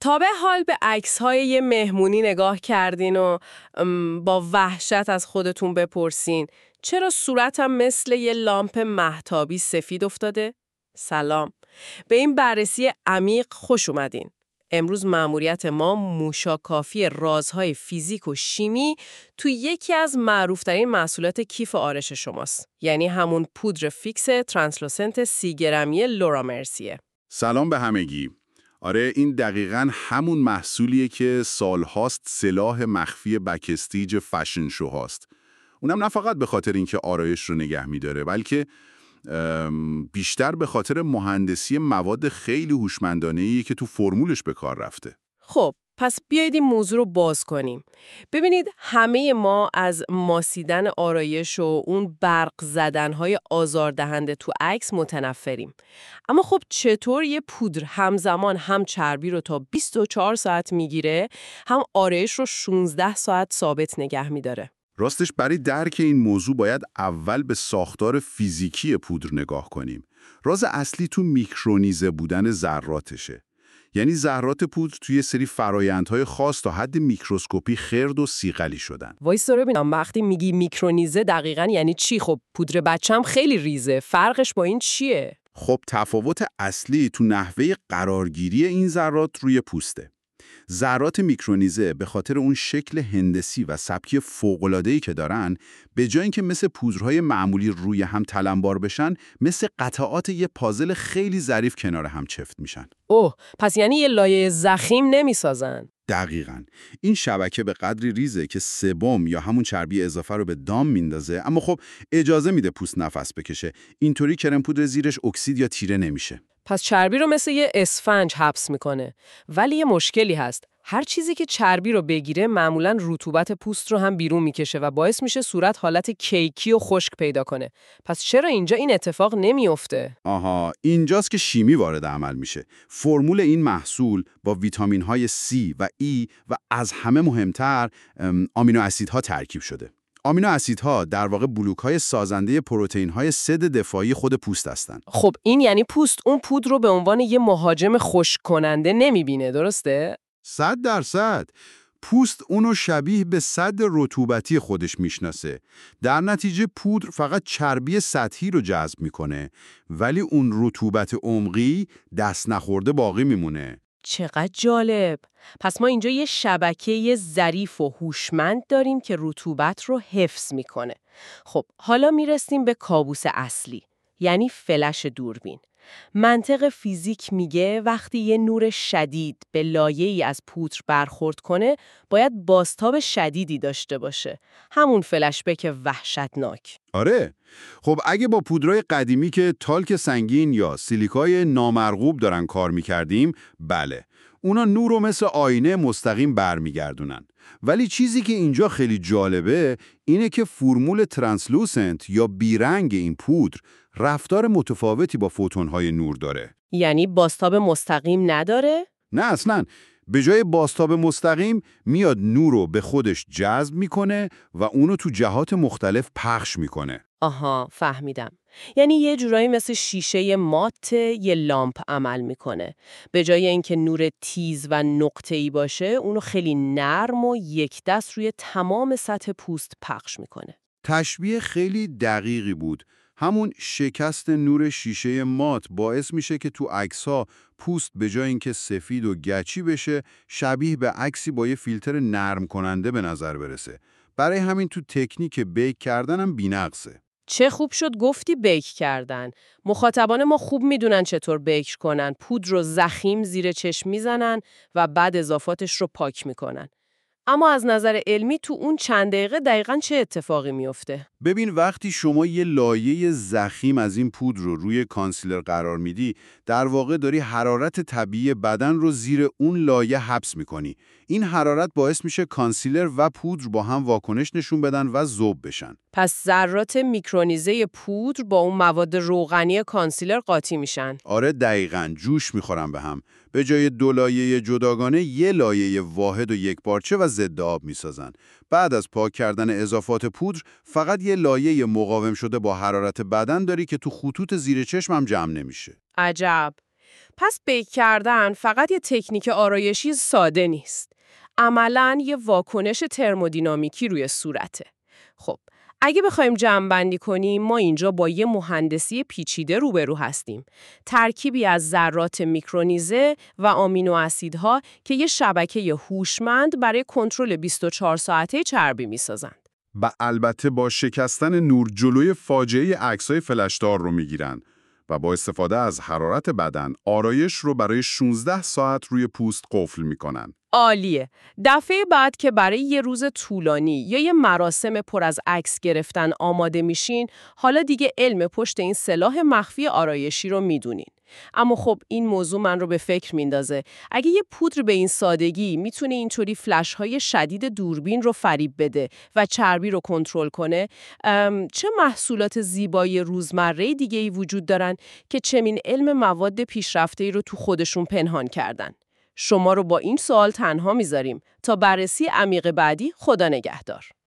تا به حال به عکس‌های یه مهمونی نگاه کردین و با وحشت از خودتون بپرسین چرا صورتم مثل یه لامپ مهتابی سفید افتاده؟ سلام. به این بررسی عمیق خوش اومدین. امروز مأموریت ما موشاکافی رازهای فیزیک و شیمی تو یکی از معروف‌ترین محصولات کیف آرش شماست. یعنی همون پودر فیکس ترانسلوسنت 30 گرمی لورا مرسیه. سلام به همگی. آره، این دقیقاً همون محصولیه که سالهاست سلاح مخفی بکستیج فشن شو هاست. اونم نه فقط به خاطر اینکه آرایش رو نگه می‌داره، بلکه بیشتر به خاطر مهندسی مواد خیلی هوشمندانه‌ایه که تو فرمولش به کار رفته. خب، پس بیایید این موضوع رو باز کنیم. ببینید همه ما از ماسیدن آرایش و اون برق زدن‌های آزاردهنده تو عکس متنفریم. اما خب چطور یه پودر همزمان هم چربی رو تا 24 ساعت میگیره، هم آرایش رو 16 ساعت ثابت نگه میداره؟ راستش برای درک این موضوع باید اول به ساختار فیزیکی پودر نگاه کنیم. راز اصلی تو میکرونیزه بودن ذراتشه. یعنی ذرات پودر توی سری فرایندهای خاص تا حد میکروسکوپی خرد و صیقلی شدن. وایسا ببینم، وقتی میگی میکرونیزه دقیقاً یعنی چی؟ خب پودر بچم خیلی ریزه، فرقش با این چیه؟ خب تفاوت اصلی تو نحوه قرارگیری این ذرات روی پوسته. ذرات میکرونیزه به خاطر اون شکل هندسی و سبکی فوق‌العاده‌ای که دارن، به جای اینکه مثل پودرهای معمولی روی هم تلمبار بشن، مثل قطعات یه پازل خیلی ظریف کنار هم چفت میشن. اوه، پس یعنی یه لایه ضخیم نمیسازن؟ دقیقاً. این شبکه به قدری ریزه که سبم یا همون چربی اضافه رو به دام میندازه، اما خب اجازه میده پوست نفس بکشه. اینطوری کرم پودر زیرش اکسید یا تیره نمیشه. پس چربی رو مثل یه اسفنج حبس میکنه. ولی یه مشکلی هست. هر چیزی که چربی رو بگیره معمولاً رطوبت پوست رو هم بیرون میکشه و باعث میشه صورت حالت کیکی و خشک پیدا کنه. پس چرا اینجا این اتفاق نمیفته؟ آها، اینجاست که شیمی وارد عمل میشه. فرمول این محصول با ویتامین‌های C و E و از همه مهمتر آمینو اسیدها ترکیب شده. آمینو اسیدها در واقع بلوک‌های سازنده پروتئین‌های سد دفاعی خود پوست هستند. خب این یعنی پوست اون پودر رو به عنوان یه مهاجم خشک کننده نمیبینه، درسته؟ 100%. پوست اونو شبیه به سد رطوبتی خودش میشناسه. در نتیجه پودر فقط چربی سطحی رو جذب میکنه، ولی اون رطوبت عمقی دست نخورده باقی میمونه. چقدر جالب. پس ما اینجا یه شبکه ظریف و هوشمند داریم که رطوبت رو حفظ میکنه. خب حالا میرسیم به کابوس اصلی، یعنی فلش دوربین. منطق فیزیک میگه وقتی یه نور شدید به لایه‌ای از پودر برخورد کنه باید بازتاب شدیدی داشته باشه. همون فلش بک وحشتناک. آره. خب اگه با پودرای قدیمی که تالک سنگین یا سیلیکای نامرغوب دارن کار میکردیم، بله، اونا نور رو مثل آینه مستقیم برمیگردونن. ولی چیزی که اینجا خیلی جالبه اینه که فرمول ترانسلوسنت یا بیرنگ این پودر رفتار متفاوتی با فوتون‌های نور داره. یعنی بازتاب مستقیم نداره؟ نه اصلاً. به جای بازتاب مستقیم میاد نور رو به خودش جذب میکنه و اونو تو جهات مختلف پخش میکنه. آها، فهمیدم. یعنی یه جورایی مثل شیشه مات یه لامپ عمل میکنه. به جای اینکه نور تیز و نقطه‌ای باشه، اونو خیلی نرم و یک دست روی تمام سطح پوست پخش میکنه. تشبیه خیلی دقیقی بود. همون شکست نور شیشه مات باعث میشه که تو عکس‌ها پوست به جای اینکه سفید و گچی بشه، شبیه به عکسی با یه فیلتر نرم کننده به نظر برسه. برای همین تو تکنیک بیک کردن هم بی‌نقصه. چه خوب شد گفتی بیک کردن. مخاطبان ما خوب میدونن چطور بیک کنن. پودر رو ضخیم زیر چشم میزنن و بعد اضافاتش رو پاک میکنن. اما از نظر علمی تو اون چند دقیقه دقیقاً چه اتفاقی میفته؟ ببین، وقتی شما یه لایه ضخیم از این پودر رو روی کانسیلر قرار میدی، در واقع داری حرارت طبیعی بدن رو زیر اون لایه حبس میکنی. این حرارت باعث میشه کانسیلر و پودر با هم واکنش نشون بدن و ذوب بشن. پس ذرات میکرونیزه پودر با اون مواد روغنی کانسیلر قاطی میشن. آره دقیقاً، جوش میخورن به هم. به جای دو لایه جداگانه یه لایه واحد و یکپارچه و ضد آب میسازن. بعد از پاک کردن اضافات پودر، فقط یه لایه مقاوم شده با حرارت بدن داری که تو خطوط زیر چشم هم جمع نمیشه. عجب. پس بیک کردن فقط یه تکنیک آرایشی ساده نیست. عملاً یه واکنش ترمودینامیکی روی صورته. خب، اگه بخوایم جمع‌بندی کنیم، ما اینجا با یه مهندسی پیچیده روبرو هستیم. ترکیبی از ذرات میکرونیزه و آمینو اسیدها که یه شبکه هوشمند برای کنترل 24 ساعته چربی میسازند. و البته با شکستن نور جلوی فاجعه عکسای فلشدار رو میگیرن و با استفاده از حرارت بدن آرایش رو برای 16 ساعت روی پوست قفل میکنن. عالیه. دفعه بعد که برای یه روز طولانی یا یه مراسم پر از عکس گرفتن آماده میشین، حالا دیگه علم پشت این سلاح مخفی آرایشی رو میدونین. اما خب این موضوع من رو به فکر میندازه. اگه یه پودر به این سادگی میتونه اینطوری فلش‌های شدید دوربین رو فریب بده و چربی رو کنترل کنه، چه محصولات زیبایی روزمره دیگه‌ای وجود دارن که چنین علم مواد پیشرفته‌ای رو تو خودشون پنهان کردن؟ شما رو با این سوال تنها میذاریم تا بررسی عمیق بعدی. خدا نگهدار.